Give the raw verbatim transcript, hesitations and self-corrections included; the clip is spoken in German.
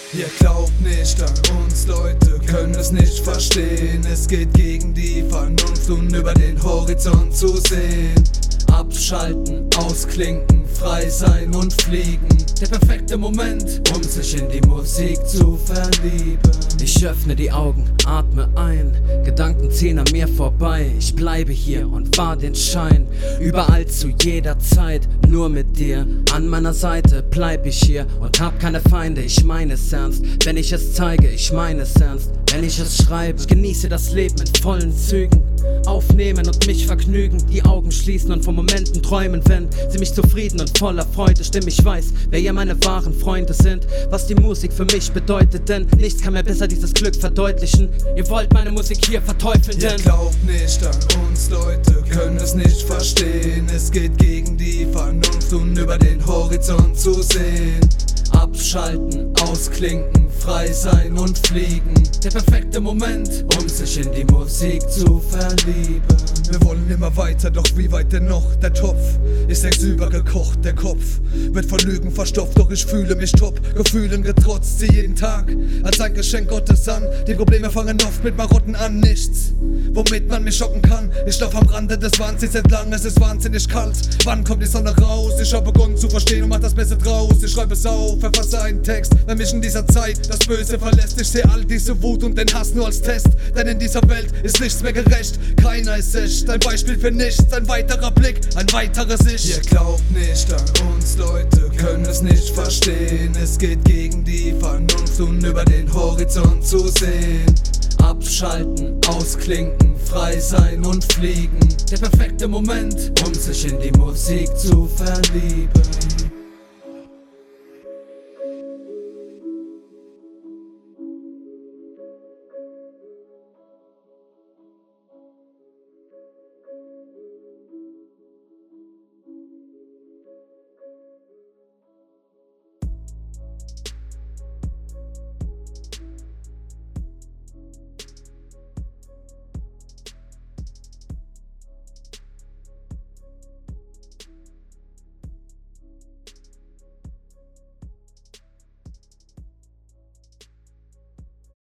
Ihr glaubt nicht an uns, Leute, können es nicht verstehen. Es geht gegen die Vernunft und über den Horizont zu sehen. Abschalten, ausklinken, frei sein und fliegen. Der perfekte Moment, um sich in die Musik zu verlieben. Ich öffne die Augen, atme ein, Gedanken ziehen an mir vorbei. Ich bleibe hier und wahr den Schein, überall zu jeder Zeit, nur mit dir. An meiner Seite bleib ich hier und hab keine Feinde, ich meine es ernst. Wenn ich es zeige, ich meine es ernst. Wenn ich es schreibe, ich genieße das Leben in vollen Zügen. Aufnehmen und mich vergnügen, die Augen schließen und von Momenten träumen, wenn sie mich zufrieden und voller Freude stimmen. Ich weiß, wer ja meine wahren Freunde sind, was die Musik für mich bedeutet, denn nichts kann mir besser dieses Glück verdeutlichen. Ihr wollt meine Musik hier verteufeln, denn ihr glaubt nicht an uns, Leute, können es nicht verstehen. Es geht gegen die Vernunft und über den Horizont zu sehen. Abschalten, ausklinken, frei sein und fliegen. Der perfekte Moment, um sich in die Musik zu verlieben. Wir wollen immer weiter, doch wie weit denn noch? Der Topf ist längst übergekocht, der Kopf wird von Lügen verstopft, doch ich fühle mich top, Gefühlen getrotzt, sie jeden Tag als ein Geschenk Gottes an. Die Probleme fangen oft mit Marotten an, nichts, womit man mich schocken kann. Ich lauf am Rande des Wahnsinns entlang, es ist wahnsinnig kalt. Wann kommt die Sonne raus? Ich hab begonnen zu verstehen und mach das Beste draus. Ich schreibe es auf, verfasse einen Text, wenn mich in dieser Zeit das Böse verlässt. Ich seh all diese Wut und den Hass nur als Test, denn in dieser Welt ist nichts mehr gerecht. Keiner ist echt, ein Beispiel für nichts, ein weiterer Blick, ein weiteres Ich. Ihr glaubt nicht an uns, Leute, können es nicht verstehen. Es geht gegen die Vernunft und über den Horizont zu sehen. Abschalten, ausklinken, frei sein und fliegen. Der perfekte Moment, um sich in die Musik zu verlieben.